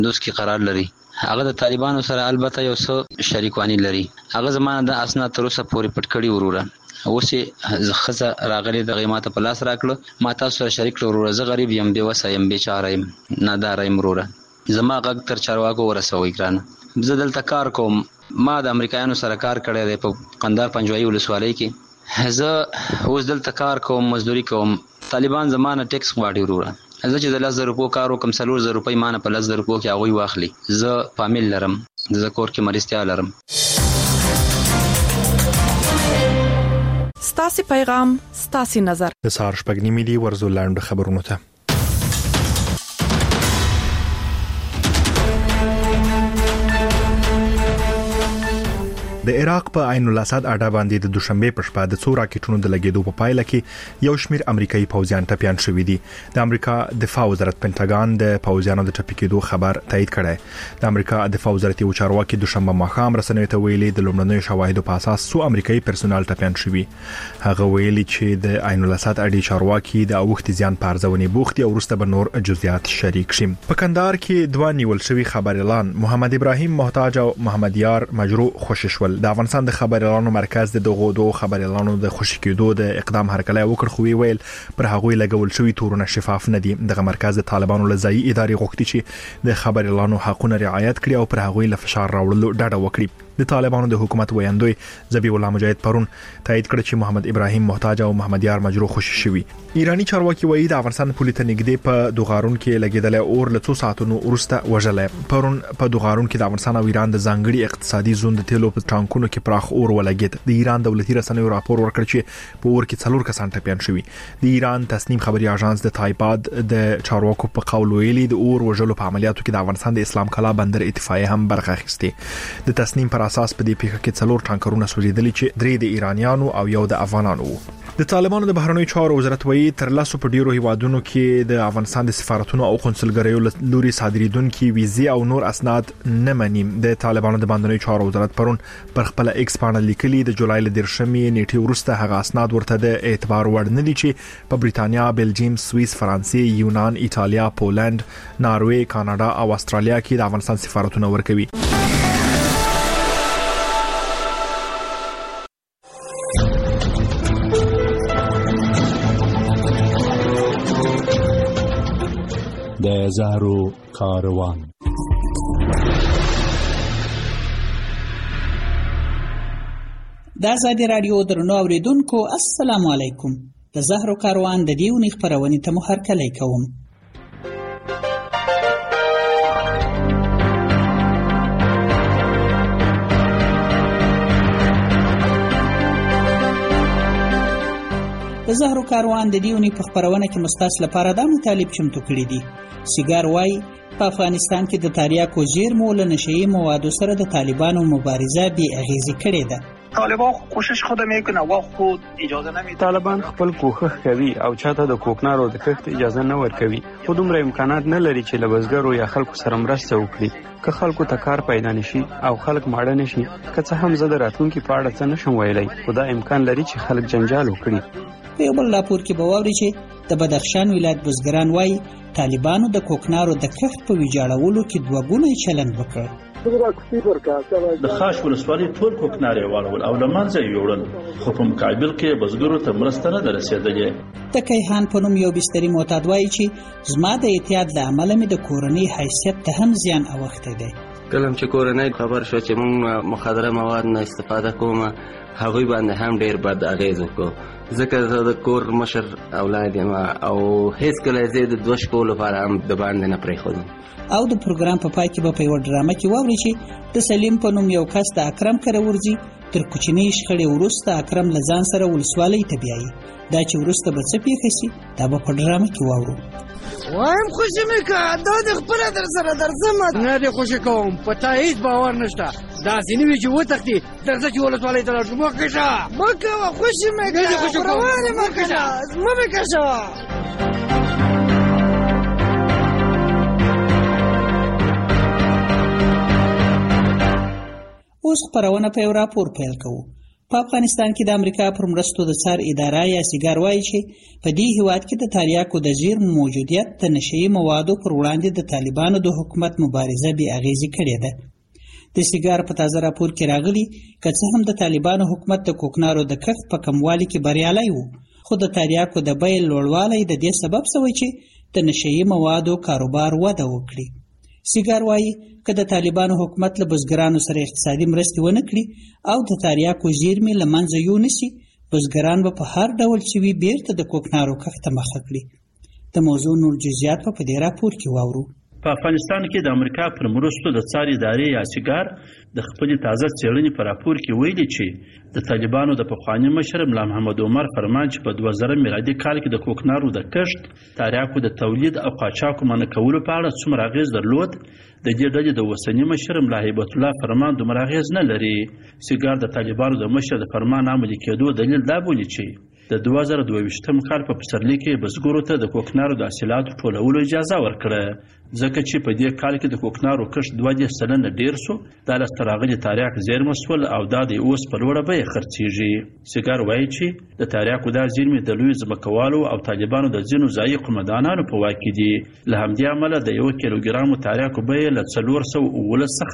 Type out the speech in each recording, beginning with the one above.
دوست کې قرار لري. هغه د طالبانو سره البته یو څه شریکوانی لري. هغه زمانه د اسناد تر اوسه پورې پټ کړی وروره. اوسې خزه راغلي د قیمته په لاس راکړو، ما تاسو سره شریک کړو وروره. زه غریب یم، بې وسه یم، بیچاره یم، ناداره یم وروره. زما غږ تر چارواکو ورسوئ ګرانه. زه دلته کار کوم. ما د امریکایانو سره کار کړی دی په قندهار پنجوایي ولسوالۍ کې. زه اوس دلته کار کوم، مزدوري کوم. طالبان زمانه ټیکس غواړي وروره. زه چې د 10,000 روپو کار وکم 4,000 روپۍ مانه په 10,000 روپو کې هغوی واخلي. زه فامیل لرم، زه کور کې مرستیا لرم. ستاسي پیغام، ستاسي نظر. د سهار 8:30 ورزو لاندو خبرونه ته. د عراق په عین الاسد اډه باندې د دوشنبه په شپه د څو راکټونو د لګیدو په پایله کې یو شمیر امریکایي پوځیان ټپيان شوي دي. د امریکا دفاع وزارت پینټاګان د پوځیانو د ټپي کېدو خبر تایید کړی. د امریکا دفاع وزارت یو چارواکي دوشنبه ماښام رسنیو ته ویلي د لومړنیو شواهدو په اساس څو امریکایي پرسونل ټپيان شوي. هغه ویلي چې د عین الاسد اډې چارواکي د اوښتي زیان په ارزونې بوختي او وروسته به نور جزئیات شریک شي. په کندهار کې دوه نیول شوي خبريالان محمد ابراهیم محتاج او محمد یار مجروح خوشی شول. د افغانستان د خبريالانو مرکز د دغو دوه خبريالانو د خوشی کېدو د اقدام هرکلی وکړ، خو ویل پر هغوی لګول شوی تورونه شفاف نه دي. دغه مرکز د طالبانو لزایي ادارې غوښتي چې د خبريالانو حقوقونه رعایت کړي او پر هغوی له فشار راوړلو ډډه وکړي. د طالبانو د حکومت ویاندوی ذبیح الله مجاهد پرون تایید کړ چې محمد ابراهیم محتاج او محمد یار مجروح خوشی شوی. ایرانی چارواکي وایي د افغانستان پولیس نږدې په دوغارون کې لګیدل اور له 2 ساعتونو وروسته وژلې. پرون په دوغارون کې د افغانستان او ایران د ځانګړي اقتصادي زون د تیلو په ټانکونو کې پراخ اور ولګید. د ایران دولتي رسنیو راپور ورکړ چې په اور کې 4 کسان ټپيان شوي. د ایران تصنیم خبري اژانس د تایپاد د چارواکو په قول ویلي د اور وژلو په عملیاتو کې د افغانستان د اسلام کلا بندر اتفاقیه هم برخه اخیسته. د تصنیم پر اساس په دې پیښه کې 4 ټانکرونه سوځیدلي چې 3 د ایرانیانو او یو د افغانانو وو. د طالبانو د بهرنیو چارو وزارت وایي تر 10 په ډیرو هیوادونو کې د افغانستان د سفارتونو او قونسلګریو لوري صادریدونکو ویزې او نور اسناد نه مني. د طالبانو د بهرنیو چارو وزارت پرون پر خپل ایکس باندې لیکلي د جولای ل 13 نیټه وروسته هغه اسناد ورته د اعتبار وړ نه دي چې په بریتانیا، بلجیم، سوئیس، فرانسې، یونان، ایتالیا، پولند، ناروې، کاناډا او استرالیا کې د افغانستان سفارتونه ورکوي. د زهرو کاروان. د آزادي رادیو درنو اوریدونکو السلام علیکم. د زهرو کاروان د دیونی خبرونې ته محرکلی کوم. د زهرو کاروان د دیونی په خبرونه کې مستاس لپاره د مطالب چمتو کړی دي. سیګار وای په افغانستان کې د تاریاکو زیرمو له نشئی موادو سره د طالبانو مبارزه بی اغیزی کړې ده. طالبان کوشش خود میکنه و خود اجازه نمیده. طالبان خپل کوښښ کوي او چاته د کوکنارو د کښت اجازه نه ورکوي. خو دومره امکانات نه لري چې له بزګرو یا خلکو سره مرسته وکړي. که خلکو ته کار پیدا نشي او خلک ماړه نشي، که څه هم زه د راتلونکي په اړه څه نشم ویلی، خو دا امکان لري چې خلک جنجال وکړي. په یو بل راپور کې به واوري چې د بدخشان ولایت بزګران وایي طالبانو د کوکنارو د کښت په ویجاړولو کې 2 ګونی چلند وکړ. د خاش ولسوالۍ ټول کوکناري والول او لمنځه یوړل، خو په مقابل کې بزګرو ته مرسته نه رسیدلې. د کیهان په نوم یو بستري معتاد وایي چې زما د احتیاط له امله مې د کورنۍ حیثیت ته هم زیان اوښتی دی. کله چې کورنۍ خبر شو چې موږ مخدره مواد نه استفاده کوو، هغوی باندې هم ډیر بد اغیز وکړو. ځکه زه د کور مشر اولاد یم او هیڅ کله زه د 2 شپو لپاره هم د باندې نه پرېښودم. او د پروګرام په پای کې به په یو ډرامه کې واوري چې د سلیم په نوم یو کس د اکرم کره ورځي تر کوچنی شخړې وروسته اکرم له ځان سره ولسوالۍ ته بیایي. دا چې وروسته به څه پیښ شي دا به په ډرامه کې واورو. وایم خوشی مې دا د خپل در سره درځم نه دې خوشی کوم، په تا هیڅ باور نشته. دا ځینې چې وتښتي درځه چې ولسوالۍ ته لاړ شو. مکه خوشی مې روانه مکه کشه. اوس خبرونه په یو راپور پیل کوو. په افغانستان کې د امریکا پر مرستو د څار اداره یا سیګار وایي چې په دې هیواد کې د تریاکو د زیرمو موجودیت د نشهیي موادو پر وړاندې د طالبانو د حکومت مبارزه بې اغیزې کړې ده. د سیګار په تازه راپور کې راغلي که څه هم د طالبانو حکومت د کوکنارو د کښت په کموالي کې بریالی و، خو د تریاکو د بیې لوړوالی د دې سبب شوی چې د نشهیي موادو کاروبار وده وکړي. سیګار وایي که د طالبانو حکومت له بزګرانو سره اقتصادي مرستې ونه کړي او د تریاکو زیرمې له منځه یونیسي، بزګران به په هر ډول چې وي بیرته د کوکنارو کښت ته مخه کړي. د موضوع نور جزئیات په دې راپور کې واورو. په افغانستان کې د امریکا پر مرستو د څار ادارې یا سیګار د خپلې تازه څېړنې په راپور کې ویلي چې د طالبانو د پخواني مشر ملا محمد عمر فرمان چې په 2000 میلادي کال کې د کوکنارو د کښت، تریاکو د تولید او قاچاقو منع کولو په اړه څومره اغېز درلود، د دې ډلې د اوسني مشر ملا هیبت الله فرمان دومره اغېز نه لري. سیګار د طالبانو د مشر د فرمان عملي کېدو دلیل دا بولي چې د 2022 کال په پسرلي کې بزګرو ته د کوکنارو د حاصلاتو ټولولو اجازه ورکړه، ځکه چې په دې کال کې د کوکنارو کښت 2% ډیر شو، دا لاسته راغلي تریاک زیرمه شول او دا د اوس په لوړه بیه خرڅیږي. سیګار وایي چې د تریاکو دا زیرمې د لوی ځمکوالو او طالبانو د ځینو ځایي قومندانانو په واک کې دي. له همدې امله د 1 کیلوګرامو تریاکو بیه له 419 څخه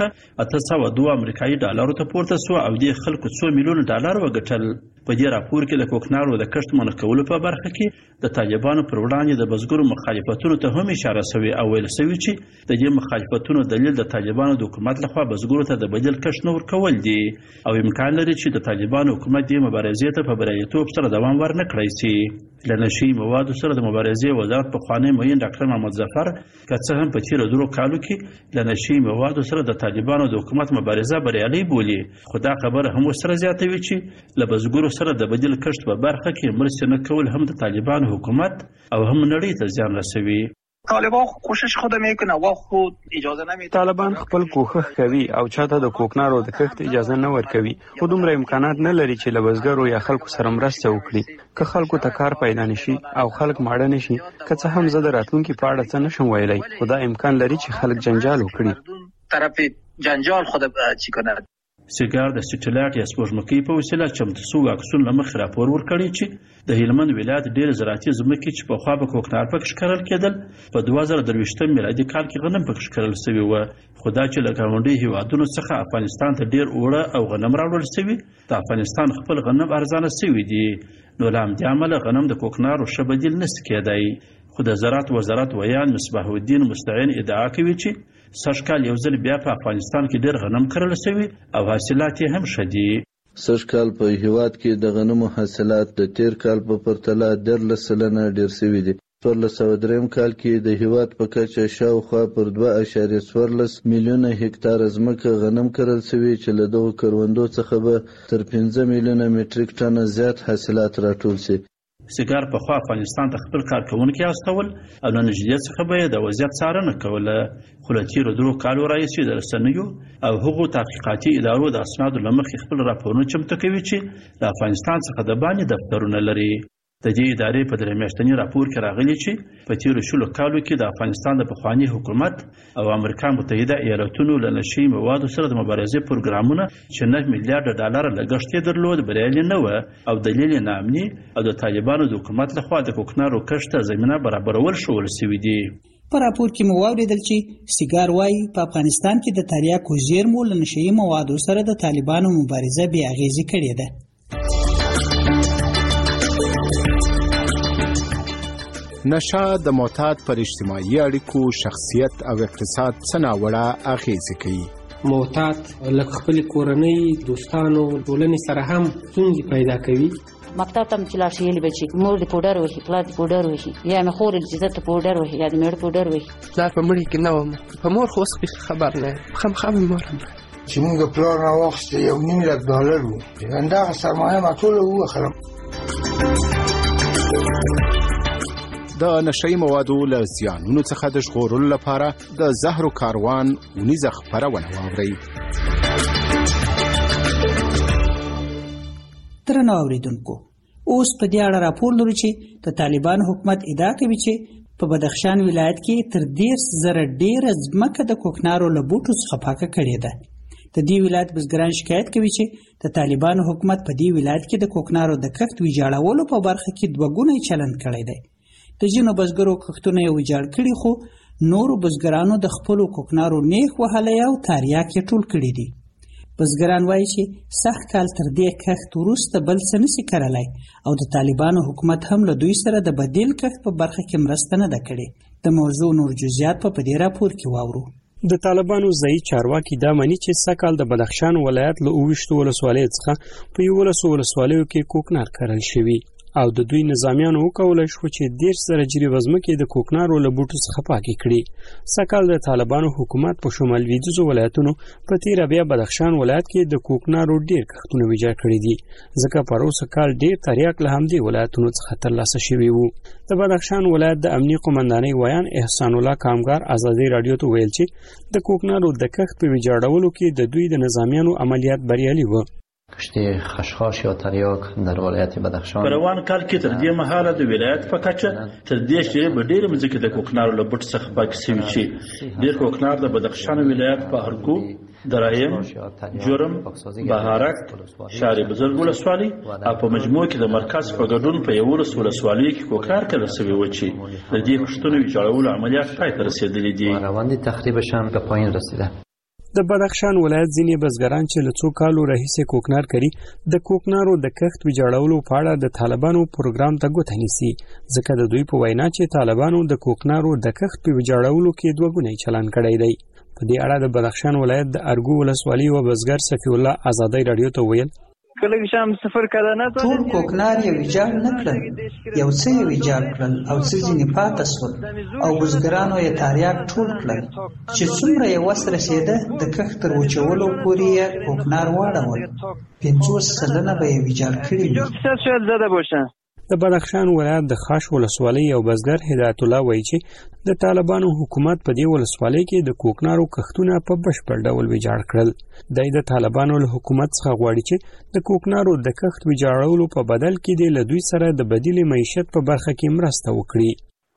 802 امریکایي ډالرو ته پورته شو او دې خلکو 2 میلیون ډالر وګټل. په دې راپور کې د کوکنارو د کښت منع کولو په برخه کې د طالبانو پر وړاندې د بزګرو مخالفتونو ته هم اشاره شوې او ویل شوي چې د دې مخالفتونو دلیل د طالبانو د حکومت لخوا بزګرو ته د بدیل کښت نه ورکول دي او امکان لري چې د طالبانو حکومت دې مبارزې ته په بریالیتوب سره دوام ورنه کړی شي. له نشهیي موادو سره د مبارزې وزارت پخوانی معین ډاکټر محمد ظفر که څه هم په تېرو 2 کالو کې له نشهیي موادو سره د طالبانو د حکومت مبارزه بریالۍ بولي، خو دا خبره هم ورسره زیاتوي چې له بزګرو سره د بدیل کښت په برخه کې مرستې نه کول هم د طالبانو حکومت او هم نړۍ ته زیان رسوي. طالبان کوشش خود میکنه و خود اجازه نمیده. طالبان خپل کوښښ کوي او چاته د کوکنارو د کښت اجازه نه ورکوي، خو دومره امکانات نه لري چې له بزګرو یا خلکو سره مرسته وکړي. که خلکو ته کار پیدا نشي او خلک ماړه نشي، که څه هم زه د راتلونکي په اړه څه نشم ویلی، خو دا امکان لري چې خلک جنجال وکړي. طرف جنجال خود چی کنه. سیګار د سټلایټ یا سپوږمکۍ په وسیله چمتو شوي عکسونو له مخې راپور ورکړی چې د هلمند ولایت ډېرې زراعتي ځمکې چې پخوا به کوکنار پکې کرل کېدل په 2023 میلادي کال کې غنم پکې کرل شوي وه، خو دا چې له ګاونډي هیوادونو څخه افغانستان ته ډېر اوړه او غنم راوړل شوي، د افغانستان خپل غنم ارزانه شوي دي، نو له همدې امله غنم د کوکنارو ښه بدیل نشي کېدی. خو د زراعت وزارت ویان مصباح الدین مستعین ادعا کوي چې سږ کال یو ځل بیا په افغانستان کې ډېر غنم کرل شوي او حاصلات یې هم ښه دي. سږ کال په هیواد کې د غنمو حاصلات د تیر کال په پرتله 13% ډېر شوي دي. 2003 کال کې د هیواد په کچه شاوخوا پر 2.14 میلیونه هکتار ځمکه غنم کرل شوي چې له دغو کروندو څخه به تر 5 میلیونه مټریک ټنه زیات حاصلات راټول شي. سیګار پخوا افغانستان ته خپل کارکوونکي استول او له نږدې څخه به یې د وضعیت څارنه کوله، خو له تېرو 2 کالو راهیسې د رسنیو او هغو تحقیقاتي ادارو د اسنادو له مخې خپل راپورونه چمتو کوي چې د افغانستان څخه د باندې دفترونه لري. د دې ادارې په 3 میاشتني راپور کې راغلي چې په تېرو 20 کالو کې د افغانستان د پخواني حکومت او امریکا متحده ایالاتونو له نشهیي موادو سره د مبارزې پروګرامونه چې 9 میلیارډ ډالر لګښت یې درلود بریالي نه وه او دلیل یې ناامني او د طالبانو د حکومت لخوا د کوکنارو کښت ته زمینه برابرول ښوول شوي دي. په راپور کې مو واورېدل چې سیګار وایي په افغانستان کې د تریاکو زیرمو له نشهیي موادو سره د طالبانو مبارزه بې اغېزې کړې ده. نشه د معتاد پر اجتماعي اړیکو، شخصیت او اقتصاد څه ناوړه اغېزې کوي. معتاد له خپلې کورنۍ، دوستانو، ټولنې سره هم ستونزې پیدا کوي. مکتب ته چې لاړ شي ویلې به چې مور دې پوډر وهي، پلار دې پوډر وهي، یا مې خور چې زه ته پوډر وهي یا د مېړه پوډر وهي. پلار په مړي کې نه وم، په مور خو اوس خبر نه یم، خامخا مې مور هم چې مونږ پلار راواخیسته $1.5 لک وو، همدغه سرمایه ما ټوله ووخلم. د نشهیي موادو له زیانونو څخه د ژغورلو لپاره د زهرو کاروان اونیزه خپرونه واورئ. درنو اوریدونکو، اوس په دې اړه راپور لرو چې د طالبانو حکومت ادعا کوي چې په بدخشان ولایت کې تر 10,000 ډېره ځمکه د کوکنارو له بوټو څخه پاکه کړې ده. د د دې ولایت بزګران شکایت کوي چې د طالبانو حکومت په دې ولایت کې د کوکنارو د کښت ویجاړولو په برخه کې دوه ګونی چلند کړی دی. د ځینو بزګرو کښتونه یې ویجاړ کړي، خو نورو بزګرانو د خپلو کوکنارو نیغ وهلی او تاریاک یې ټول کړي دي. بزګران وایي چې سخت کال تر دې کښت وروسته بل څه نشي کرلی او د طالبانو حکومت هم له دوی سره د بدیل کښت په برخه کې مرسته نه ده کړې. د موضوع نور جزئیات په دې راپور کې واورو. د طالبانو ځایي چارواکي دا مني چې سږکال د بدخشان ولایت له 28 ولسوالیو څخه په 11 ولسوالیو کې کوکنار کرل شوي او د دوی نظامیانو وکولی شو چې 10 زره جریبه ځمکې د کوکنارو له بوټو څخه پاکې کړي. سږکال د طالبانو حکومت په شمال لویدیځو ولایتونو په تیره بیا بدخشان ولایت کې د کوکنارو ډیر کښتونه ویجاړ کړي دي، ځکه پر اوسه کال ډیر تریاک له همدې ولایتونو څخه ترلاسه شوي وو. د بدخشان ولایت د امنیه قومندانۍ ویان احسان الله کامګار ازادي راډیو ته ویل چې د کوکنارو د کښت په ویجاړولو کې د دوی د نظامیانو عملیات بریالي و. کشتی خشخاش یا تریاک در ولایت بدخشان په روان کال کې تر دې مهاله د ولایت په کچه تر دې چې په ډېر مځکه د کوکنارو له بوټ څخه پاک شوي چې ډېر کوکنار د بدخشان ولایت په هرکو، درایم، جرم، بهارک، شهر بزرګ ولسوالۍ او په مجموع کې د مرکز په ګډون په 11 ولسوالیو کې کوکنار کرل شوي و چې د دې کښتونو ویجاړولو عملیات پای ته رسېدلي دي. روند تخریبش هم به پایین رسیده. د بدخشان ولایت ځینې بزګران چې له څو کالو راهیسې کوکنار کوي د کوکنارو د کښت ویجاړولو په اړه د طالبانو پروګرام ته ګوته نیسي، ځکه د دوی په وینا چې طالبانو د کوکنارو د کښت په ویجاړولو کې دوه ګونی چلند کړی دی. په دې اړه د بدخشان ولایت د ارګو ولسوالۍ و بزګر صفی الله ازادي راډیو ته ویل ټول کوکنار یې ویجاړ نه کړل، یو څه یې ویجاړ کړل او څه ځینې پاته شول او بزګرانو یې تاریاک ټول کړل چې څومره یې وس رسېده د کښت تر وچولو پورې یې کوکنار واړول، 50 سلنه به یې ویجاړ کړي وي. د بدخشان ولایت د خاش ولسوالۍ یو بزګر هدایت الله وایي چې د طالبانو حکومت په دې ولسوالۍ کې د کوکنارو کښتونه په بشپړ ډول ویجاړ کړل. د طالبانو له حکومت څخه غواړي چې د کوکنارو د کښت ویجاړولو په بدل کې د دوی سره د بدیل معیشت په برخه کې مرسته وکړي.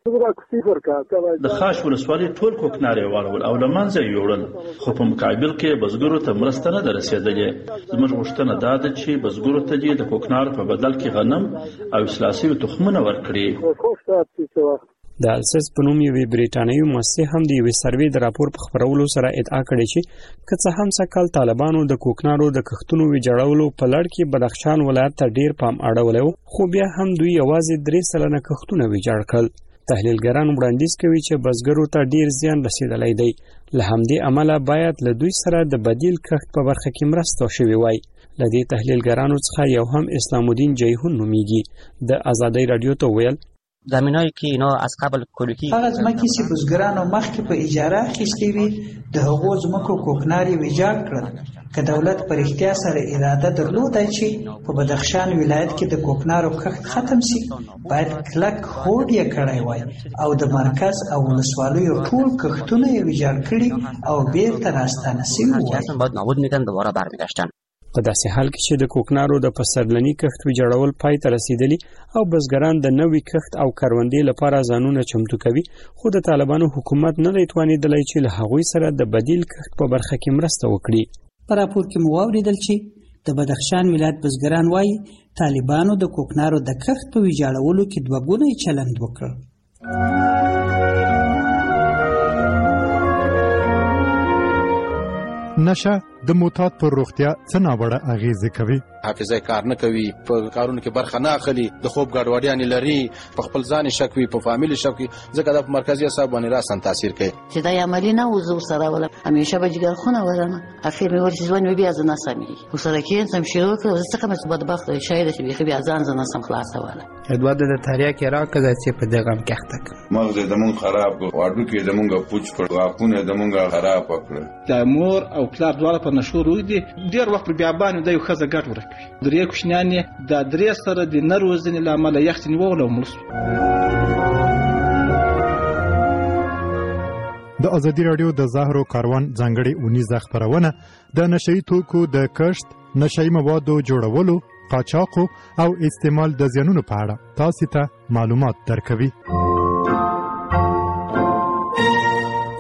د خاش ولسوالۍ ټول کوکنار یې واړول او له منځه یې یوړل، خو په مقابل کې بزګرو ته مرسته نه ده رسېدلې. زموږ غوښتنه دا ده چې بزګرو ته دې د کوکنارو په بدل کې غنم او اصلاح شوي تخمونه ورکړي. د السس په نوم یوې بریټانیوي مؤسسې هم د یوې سروې د راپور په خپرولو سره ادعا کړې چې که څه هم سږکال طالبانو د کوکنارو د کښتونو ویجاړولو په لړ کې بدخشان ولایت ته ډیر پام اړولی و، خو بیا هم دوی یوازې 3 سلنه کښتونه ویجاړ کړل. تحلیلګران وړاندیز کوي چې بزګرو ته ډیر زیان رسیدلی دی، له همدې امله باید له دوی سره د بدیل کښت په برخه کې مرسته شوې وای. له دې تحلیلګرانو څخه یو هم اسلام الدین جیهون نومیږي، د ازادي راډیو ته ویل زمینایی که اینا از قبل کلوکی هغه ځمکې چې بزګرانو مخکې په اجاره اخیستې وي د هغو ځمکو کوکنار یې ویجاړ کړل. که دولت په رښتیا سره اراده درلودای چې په بدخشان ولایت کې د کوکنارو کښت ختم شي، باید کلک هوډ یې کړی وای او د مرکز او ولسوالیو ټول کښتونه یې ویجاړ کړي او بیرته راستانه شوي وای. باید نابود میکردن دوباره برمیگشتن. په داسې حال کې چې د کوکنارو د پسرلني کښت ویجاړول پای ته رسیدلی او بزګران د نوي کښت او کروندې لپاره ځانونه چمتو کوي، خو د طالبانو حکومت نه دی توانېدلی چې له هغوی سره د بدیل کښت په برخه کې مرسته وکړي. په راپور کې مو واورېدل چې د بدخشان ولایت بزګران وایي طالبانو د کوکنارو د کښت په ویجاړولو کې دوه ګونی چلند وکړ. نشه د معتاد پر روغتیا څه ناوړه اغیزې کوي؟ حافظه کار نه کوي، په کارونو کې برخه نه اخلي، د خوب ګډوډیانې لري، په خپل ځان شک وي، په فامیل شک وي، ځکه د مرکزي اعصاب باندې راسن تاثیر کوي. چې دا عملی نه وزو سره ولا همیشه به جګر خونه ورنه اخر مې ورته ځوان بیا ځنه سمي وسره کې سم شروع کړ، زه څنګه مې بدبخت شاید چې بیا ځان ځنه سم خلاص ولا ادوار د تاریخ راکړه چې په دغه کښتک مغز دمون خراب واړو کې دمونګه پوچ کړ، واپونه دمونګه خراب کړ. د مور او پلار دواړه په نشو روي دي، ډیر وخت بیا باندې د یو خزه ګټ ورکوي. درې کوشنیان د درې سره د نروزنې لامل یختنی وول او ملس. د ازادي راډیو د زهرو کاروان ځانګړي اونیزه خبرونه د نشئی توکو د کښت، نشئی موادو جوړولو، قاچاقو او استعمال د زیانونو په اړه تاسو ته معلومات درکوي.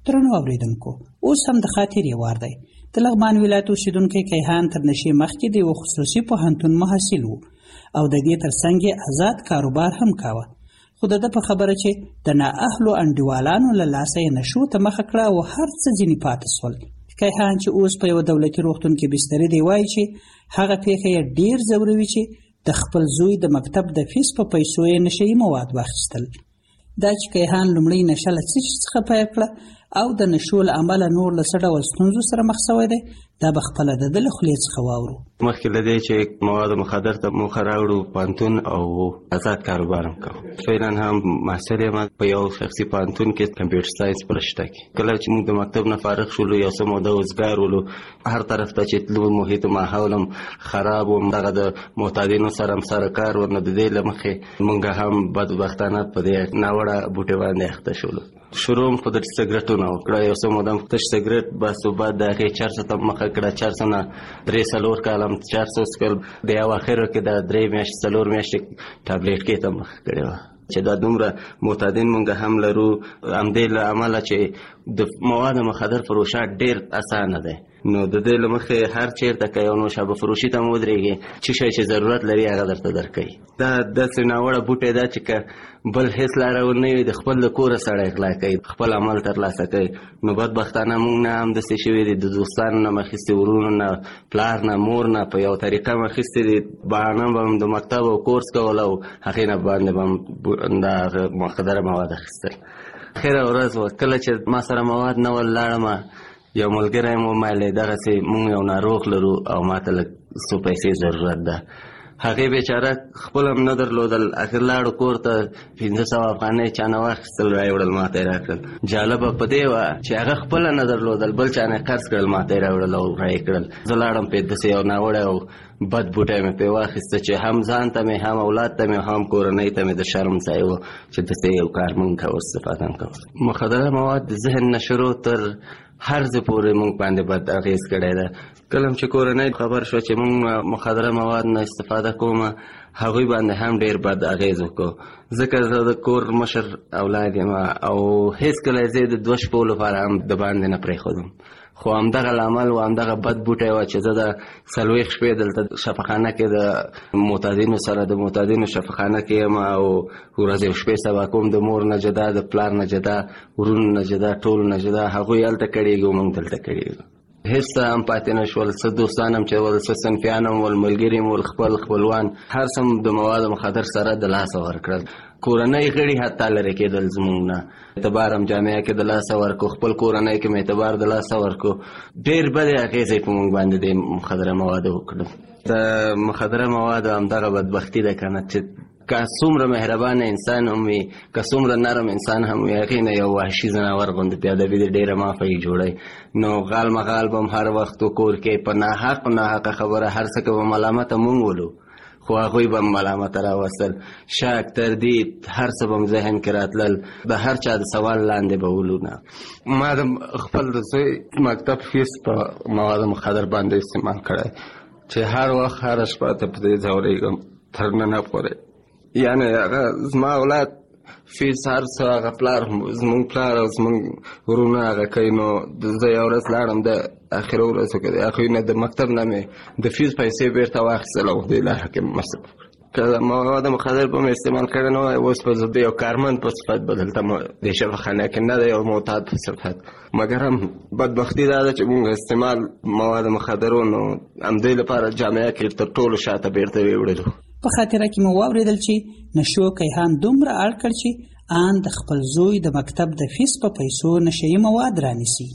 درنو اوریدونکو اوس هم د خاطرې وار دی. د لغمان ولایت اوسیدونکی کیهان تر نشې مخکې د یو خصوصي پوهنتون محصل و او د دې ترڅنګ یې آزاد کاروبار هم کاوه، خو د ده په خبره چې د نااهلو انډیوالانو له لاسه یې نشو ته مخه کړه او هر څه ځینې پاتې شول. کیهان چې اوس په یو دولتي روغتون کې بستري دی وایي چې هغه پیښه یې ډېر ځوروي چې د خپل زوی د مکتب د فیس په پیسو یې نشهیي مواد واخیستل. دا چې کیهان لومړی نشه له څه څخه پیل کړه او د نشو له امله نور له څه ډول ستونزو سره مخ شوی دی، دا به خپله د ده له خولې څخه واورو. مخکې له دې چې مواد مخدر ته موخه راوړو پوهنتون او آزاد کاروبار هم کوم. فعلا هم محصل یم په یو شخصي پوهنتون کې کمپیوټر ساینس په رشته کې. کله چې موږ د مکتب نه فارغ شولو یو څه موده وزګار ولو، هر طرف ته چې تلو محیط و ماحول هم خراب و، دغه د معتادینو سره هم سره کار و، نو د دې له مخې موږ هم بدبختانه په دې ناوړه بوټې باندې اخته شولو. شروع په د سګرټونو وکړه، یو څه موده تش سګرټ بس و بعد د هغې 400 ته مخه کړه، 400 نه 3-4 کاله 400 سکل د یو اخرو کې د 3 میاشتې 4 میاشتې ټابلیټ کې ته مخه کړې وه چې دا دومره معتادین مونږ هم لرو. همدې له امله چې د مواد مخدر فروشات ډېر اسانه دی، نو د دې له مخې هر چېرته که یو نوشابه فروشي ته م ودرېږي چې شی چې ضرورت لري هغه درته درکوي. دا داسې ناوړه بوټی ده چې که بل هېڅ لاره ونه وي د خپل د کوره سړی غلا کوي، خپل عمل ترلاسه کوي. نو بدبختانه مونږ نه هم داسې شوي دي، د دوستانو نه م اخیستي، ورونو نه، پلار نه، مور نه، په یو طریقه م اخیستي دي. بهانه به م د مکتب او کورس کول او هغې نه باندې به م دا مخدره مواد اخیستل. خیره ورځ وه کله چې ما سره مواد نه ول لاړم، یو ملګری م ومایلی دغسې مونږ یو ناروغ لرو او ما ته لږ څو پیسې ضرورت ده. هغې بیچاره خپل هم نه درلودل، اخر لاړو کور ته 500 افغانۍ چا نه واخیستل رایې وړل ما ته یې راکړل. جالبه په دې وه چې هغه خپله نه درلودل، بل چا نه قرض کړل ما ته یې راوړل او رایې کړل. زه لاړم پې داسې یو ناوړی او بد بوټی مې پې واخیسته چې هم ځان ته مې هم اولاد ته مې هم کورنۍ ته مې د شرم ځای و چې داسې یو کار مونږ کوو، استفاده هم کوو. مخدره مواد د ذهن نه شروع تر هر ځای پورې مونږ باندې بد اغېز کړی ده. کله چې کورنۍ خبر شوه چې مونږ مخدره مواد نه استفاده کومه، هغوی باندې هم ډېر بد اغېز وکړو. ځکه زه د کور مشر اولاد یم او هېڅکله یې زه د 2 شپو لپاره هم د باندې نه پرېښودم، خو همدغه لامل و، همدغه بد بوټی و چې زه د 40 شپې دلته شفاخانه کې د معتادینو سره د معتادینو شفاخانه کې یم او ورځې او شپې سبا کوم، د مور نه جدا، د پلار نه جدا، ورونو نه جدا، ټولو نه جدا. هغوی هلته کړېږي او موږ دلته کړېږو. هېڅ څه هم پاتې نه شول، څه دوستان هم چې ول، څه صنفیان هم ول، ملګري هم ول، خپلوان هر څه د مواد مخدر سره د لاسه ورکړل. کورنۍ غړي حتی لرې کېدل زموږ نه، اعتبار هم جامعه کې د لاسه ورکو، خپل کورنۍ کې م اعتبار د لاسه ورکو. ډېر بدې اغېزې په موږ باندې د مخدره موادو وکړل. د مخدره موادو همدغه بدبختي ده که نه چې که څومره مهربانه انسان هم وي، که څومره نرم انسان هم وي، هغې نه یو وحشي ځناور غوندې پیاده وي، د ډېره مافه یې جوړوي. نو غال مغال به هم هر وخت کور کې په ناحقه خبره هر څه که به ملامته مونږ ولو، خو هغوی به ملامته راوستل. شک، تردید، هر څه به م ذهن کې راتلل، د هر چا د سوال لاندې به ولو نه. ما د خپل د زوی مکتب فیس په مواد مخدر باندې استعمال کړی چې هر وخت هره شپه ته په دې ځورېږم تر ننه پورې. یعنې هغه زما اولاد فیس هر څه هغه پلار زمونږ پلار او زمونږ ورونه هغه کوي. نو زه یو ورځ لاړم د اخره ورځو کې د هغوی نه د مکتب نه مې د فیس پیسې بېرته واخیستل او دې لاره کې مصرف کړ. که مواد مخدر به مې استعمال کړی نه وای، اوس به زه د یو کارمند په صفت به دلته د شفاخانه کې نه د یو معتاد په صفت. مګر هم بدبختي دا ده چې مونږ استعمال مواد مخدرو نو همدې لپاره جامعه کې تر ټولو شاته بېرته ویوړلو. په خاطره کې مو واورېدل چې نشو کیهان دومره اړ کړ چې آن د خپل زوی د مکتب د فیس په پیسو نشهیي مواد رانیسي.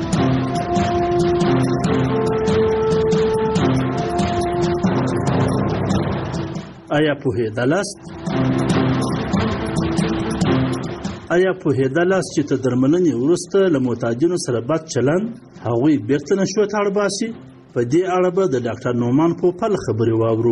آیا پوهېدلاست چې تر درملنې وروسته له معتادینو سره بد چلند هغوی بیرته نشو ته اړ باسي؟ په دې اړه به د ډاکټر نومان پوپل خبرې واورو.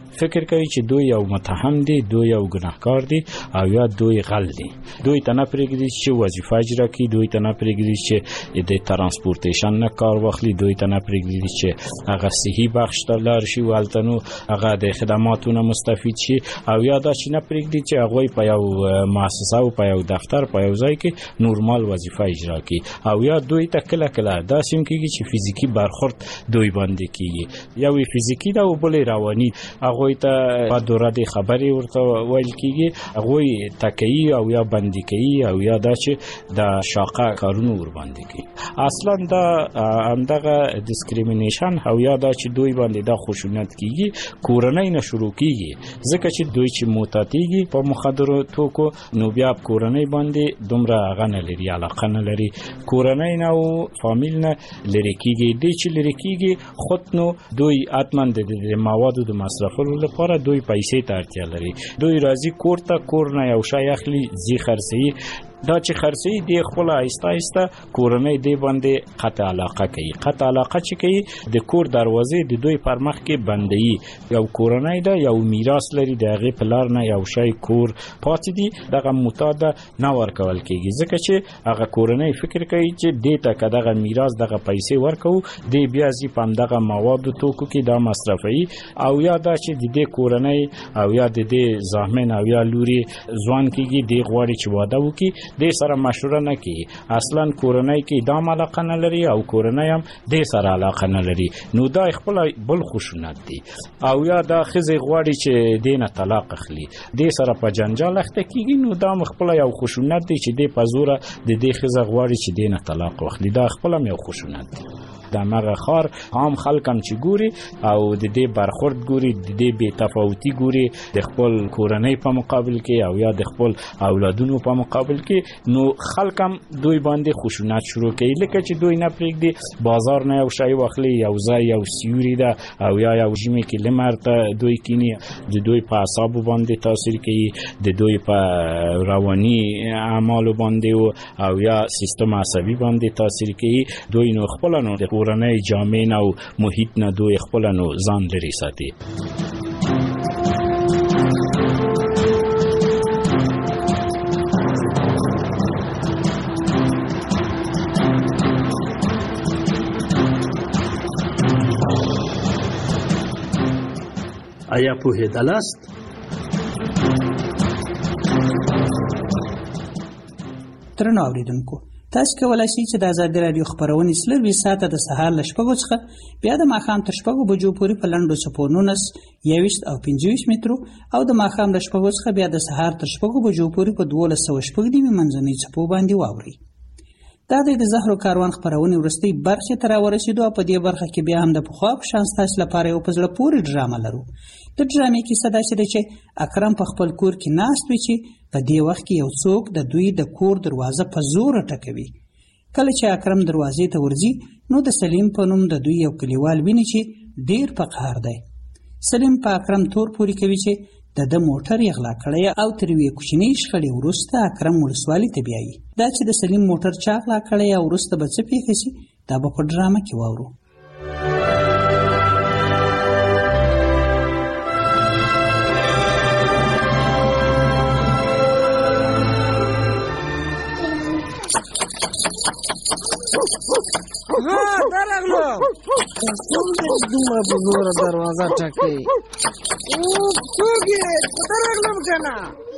فکر کوي چې دوی یو متهم دي، دوی یو ګناهکار دي او یا دوی غل دي. دوی ته نه پرېږدي چې وظیفه اجرا کړي، دوی ته نه پرېږدي چې د ترانسپورټیشن نه کار واخلي، دوی ته نه پرېږدي چې هغه صحي بخش ته لاړ شي او هلته نو هغه د خدماتو نه مستفید شي، او یا دا چې نه پرېږدي چې هغوی په یو مؤسسه او په یو دفتر په یو ځای کې نورمال وظیفه اجرا کړي، او یا دوی ته کله کله داسې هم کېږي چې فزیکي برخورد دوی باندې کېږي. یو فزیکي ده او بل رواني. هغوی ته په دوره د خبرې ورته ویل کېږي، هغوی تکیي او یا بندي کوي او یا دا چې د شاقه کارونه ورباندې کوي. اصلا دا همدغه ډیسکریمینیشن او یا دا چې دوی باندې دا خشونت کېږي کورنۍ نه شروع کېږي، ځکه چې دوی چې معتادېږي په مخدرو توکو نو بیا کورنۍ باندې دومره هغه نه لري، علاقه نه لري، کورنۍ نه او فامیل نه لرې کېږي. دی چې لرې کېږي خود نو دوی حتما د موادو د مصرفولو لپاره دوی پیسې ته اړتیا لري. دوی راځي کور ته، کور نه یو شی اخلي ځي خرڅوي، دا چې خرڅوي دی خپل آهسته آهسته کورنۍ دی باندې قطع علاقه کوي. قطع علاقه چې کوي د کور دروازې د دوی پر مخ کې بندوي. یو کورنۍ ده، یو میراث لري، د هغې په لار نه یو شی کور پاتې دي، دغه معتاد نه ورکول کېږي، ځکه چې هغه کورنۍ فکر کوي چې دې ته که دغه میراث دغه پیسې ورکوو دی بیا ځي په همدغه موادو توکو کې دا مصرفوي، او یا دا چې د دې کورنۍ او یا د دې زامن او یا لوري ځوان کېږي دی غواړي چې واده وکړي، دې سره مشوره نه کوي. اصلا کورنۍ کې دام علاقه نه لري او کورنۍ هم دې سره علاقه نه لري، نو دا خپل بل خشونت دی. او یا دا ښځې غواړي چې دې نه طلاق اخلي، دې سره په جنجال اخته کېږي، نو دا خپل یو خشونت دی چې دې په زوره د دې ښځه غواړي چې دې نه طلاق واخلي، دا خپل هم یو خشونت دی. د مغه خار عام خلک هم چې ګوري او د دې برخورد ګوري، د دې بې تفاوتي ګوري د خپل کورنۍ په مقابل کې او یا د خپل اولادونو په مقابل کې، نو خلک هم دوی باندې خشونت شروع کوي. لکه چې دوی نه پرېږدي بازار نه یو شی واخلي، یو ځای یو سیوري ده او یا یو ژمي کې لمر ته دوی کینی، د دوی په اعصابو باندې تاثیر کوي، د دوی په رواني اعمالو باندې او یا سیستم عصبي باندې تاثیر کوي. دوی نو خپل نو کورنۍ جامع او محیط نه دوی خپل نو ځان لري ساتي. آیا پوهېدلاست؟ درنو اوریدونکو، تاسو کولای شئ چې د آزادي راډیو خبرونه سلوي ساعته د سهار له 6 څخه بیا د ماښام تر 6 بجو پورې په لنډو چپو 19 21 او 25 مترو او د ماښام له 6 څخه بیا د سهار تر 6 بجو پورې په 12:15 منځنۍ چپو باندې واوري. دا د زهرو کاروان خبرونه ورستي برخه تر ورسېدو په دې برخه کې بیا هم د پخوا په شان تاسو لپاره یو په زړه پورې ډرامه لرو. د ډرامې کې صدا شته چې اکرم په خپل کور کې ناست وي چې په دې وخت کې یو څوک د دوی د کور دروازه په زور ټکوي. کله چې اکرم دروازې ته ورځي نو د سلیم په نوم د دوی یو کلیوال ویني چې ډیر په قهر دی. سلیم په اکرم تور پوري کوي چې د موټر یې غلا کړی او تر یوې کوچنۍ شخړې وروسته اکرم ولسوالۍ ته بیایي. دا چې د سلیم موټر چا غلا کړی او وروسته به څه پیښه شي دا به په ډرامه کې واورو. درغلو دومره په زوره دروازه ټکوي. څوک یې؟ درغلم که نه؟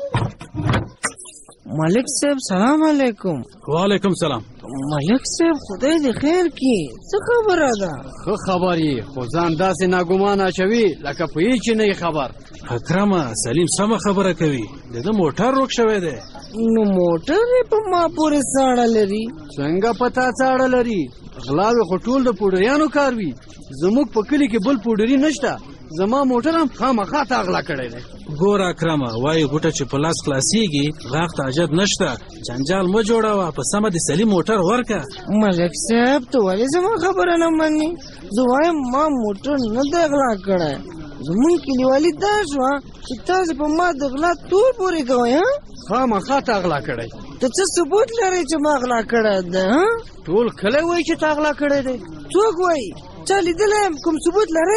ملک صاحب سلام علیکم. وعلیکم سلام. ملک صاحب خدای دې خیر کړي، څه خبره ده؟ ښه خبر یې، خو ځان داسې ناګومانه اچوي لکه پوهېږي چې نه یې خبر. اکرمه سلیم سمه خبره کوي، د ده موټر روک شوی دی. نو موټر یې په ما پورې څاړه لري؟ څنګه په تا څاړه لري؟ غلاوې خو ټول د پوډریانو کار وي، زموږ په کلي کې بل پوډري نشته، زما موټر هم خامخا تا غلا کړی دی. ګوره اکرمه، وایي ګوټه چې په لاس خلاصېږي غاښ ته حاجت نشته، جنجال مه جوړوه، په سمه د سلیم موټر ورکه. ملک صاحب ته ولې زما خبره نه منې؟ زه وایم ما موټر نه دی غلا کړی، زمونږ کلیوالي دا شوه چې تاسې په ما د غلا تور پورې کوئ. خامخا تا غلا کړی. ته څه ثبوت لرئ چې ما غلا کړی دی؟ ټول کلی وایي چې تا غلا کړی دی. څوک وایي؟ چا لیدلی یم؟ کوم ثبوت لرئ؟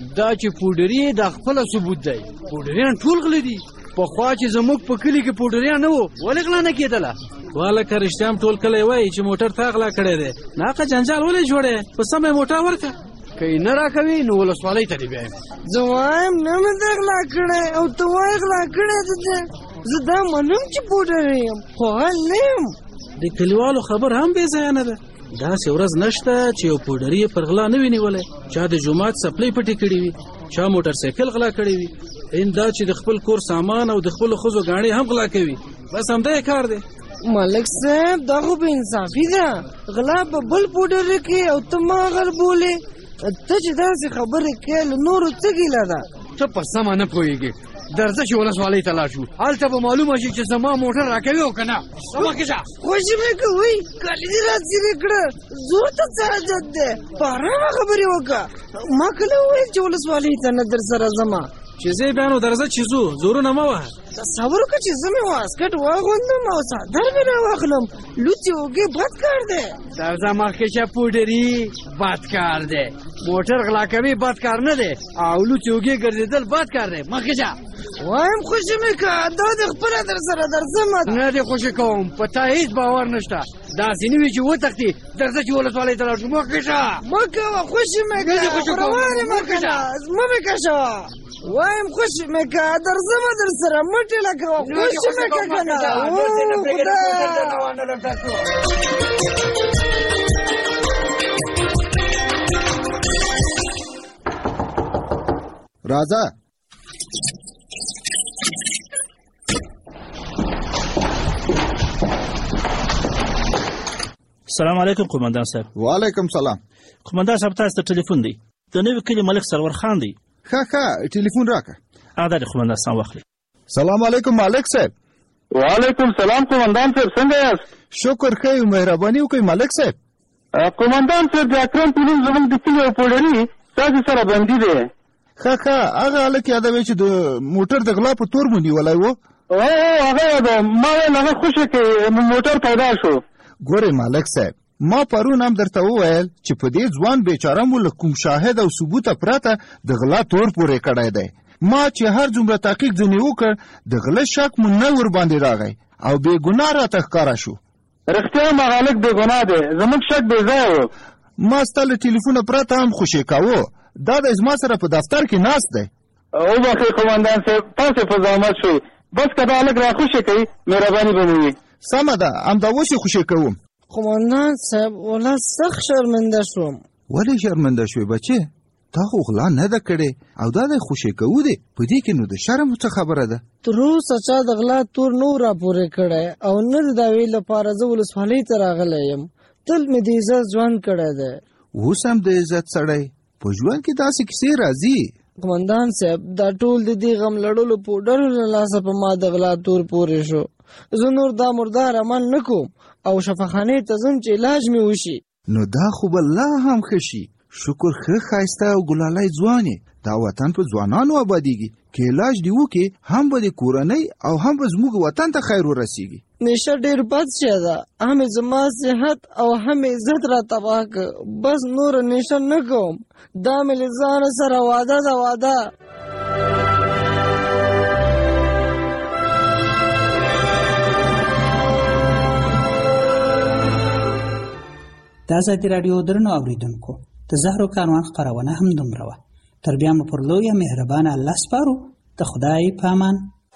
دا چې پوډري د خپل ثبوت دی پوډریان ټول غلي دي پخوا چې زموږ په کلي کې پوډریان نه وو ولې غلا نه کېدله واله که رښتیا هم ټول کلی وایي چې موټر تا غلا کړی دی ناقه جنجال ولې جوړی په سمه موټر ورکړه که یې نه راکوي نو ولسوالۍ ته دې بیایم زه وایم نه مې ده غلا کړی او ته وایې غلا کړی ده زه دا منم چې پوډر یم خو حل نه یم د کلیوالو خبر هم بې ځایه نه ده داسې ورځ نشته چې یو پوډري یې پر غلا نه وي نیولی چا د جومات څپلۍ پټې کړي وي چا موټر سایکل غلا کړی وي دا چې د خپل کور سامان او د خپلو ښځو ګاڼې هم غلا کوي بس همدا یې کار دی ملک صاحب دا خو بې انصافي ده غلا په بل پوډر کې او ته ما غل بولې ته چې داسې خبرې کوې له نورو څه ګیله ده ته په سمه نه پوهېږې درځه چې ولسوالۍ ته لاړ شو هلته به معلومه شي چې زما موټر راکوي او که نه مخکې شه خوشي مې کوئ کالي دې راڅېرې کړه زور ته څه حاجت دی په ارامه خبرې وکړه ما کله وویل چې ولسوالۍ ته نه در سره ځمه چې زه یې بیا نو درځه چې ځو زورونه مه وهه تصور وکړه چې زه مې واسکټ واغوندم او څادر مې راواخلم لوڅې اوږې بد کار دی درځه مخکې شه پوډري بد کار دی موټر غلا کوي بد کار نه دی او لوڅې اوږې ګرځېدل بد کار دی مخکې شه وایم خوشي مې که دا دې خپله در سره درځم نه دې خوشي کوم په تا هېڅ باور نشته داسې نه وي چې وتښتې درځه چې ولسوالۍ ته لاړ شو مخکې شه مه کوه خوشي مې که روان یې مه کړه مه مې کشوه وایم خوشي مې که درځم در سره مه ټېله کوه خوشي مې که که نه راځه السلام علیکم قومندان صاحب. وعلیکم سلام. قومندان صاحب تاسو ته ټلیفون دی د نوي کلي ملک سرور خان دی. ښه ټلیفون راکړه. دا د قومندان صاحب واخلي. سلام علیکم ملک صاحب. وعلیکم سلام قومندان صاحب څنګه یاست؟ شکر ښه یو مهرباني وکړئ ملک صاحب. قومندان صاحب د اکرم پولین زموږ د کلي یو پوډري تاسو سره بندي دی. ښه هغه هلک یادوي چې د موټر د غلا په تور مو نیولی و. هغه یاده ما ویل هغه خوښه کې موټر پیدا شو. ګورئ ملک صاحب ما پرون هم درته وویل چې په دې ځوان بیچاره مو له کوم شاهد او ثبوته پرته د غلا تور پورې کړی دی. ما چې هر څومره تحقیق ځینې وکړ د غله شک مو نه ورباندې راغی او بې ګناه راته ښکاره شو. رښتیا هم هغه هلک بې ګناه دی زموږ شک بې ځایه و. ما ستا له ټلیفونه پرته هم خوشې کاوه دا دی زما سره په دفتر کې ناست دی. وبخئ قومندان صاحب تاسې په زحمت شوئ بس که دا هلک را خوشې کوي مهرباني به مې وي. سمه ده همدا اوس یې خوشې کوم. قومندان صاحب والله سخت شرمنده شوم. ولې شرمنده شوې بچې؟ تا خو غلا نه ده کړې او دا دی خوشې کوو دی په دې کې نو د شرم څه خبره ده؟ تر اوسه چا د غلا تور نه راپورې کړی او نه د دعوې لپاره زه ولسوالۍ ته راغلی یم. تل مې د عزت ژوند کړی دی. اوس هم د عزت سړی په ژوند کې داسې کیسې راځي. قومندان صاحب دا ټول د دې غم لړلو پوډرو له لاسه په ما د غلا تور پورې شو. زه نور دا مردار عمل نه کوم او شفاخانې ته ځم چې علاج مې وشي. نو دا خو به لا هم ښه شي. شکر ښه ښایسته او ګلالی ځوان یې دا وطن په ځوانانو آبادیږي که علاج دې وکړې هم به د کورنۍ او هم به زموږ وطن ته خیر ورسیږي. نشه ډېر بد شی ده هم زما صحت او هم عزت را تباه که بس نور نشه نه کوم دا مې له ځانه سره واده ده واده. د ازادي راډیو درنو اوریدونکو د زهرو کاروان خپرونه هم دومره وه. تر بیا مو پر لویه مهربانه الله سپارو. د خدای په امان.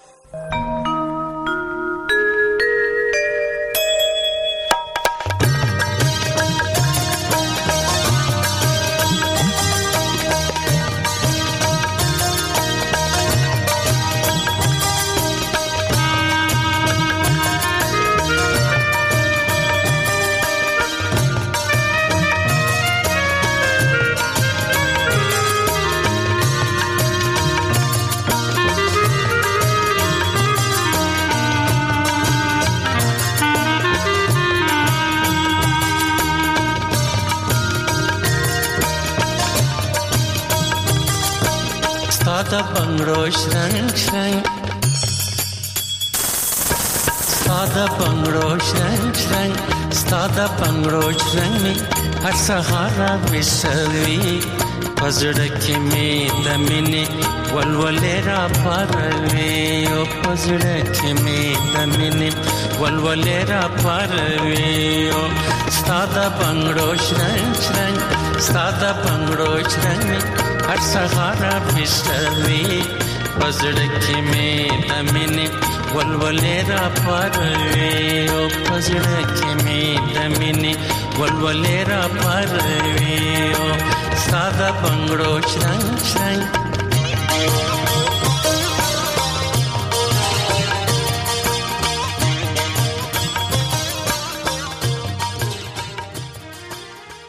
Stada bangro shrang shrang, stada bangro shrang shrang, stada bangro shrang mi har sahara visalvi پزړه کې مې د مینې ولولې را پاروي او پزړه کې مې د مینې ولولې را پاروي او ستاده بنگړو شرنګ شرنګ ستاده بنگړو شرنګ هر سهار بشوي پزړه کې مې د مینې ولولې را پاروي او پزړه کې مې د مینې ولولې را پاروي او ستاده بنگړو شرنګ شرنګ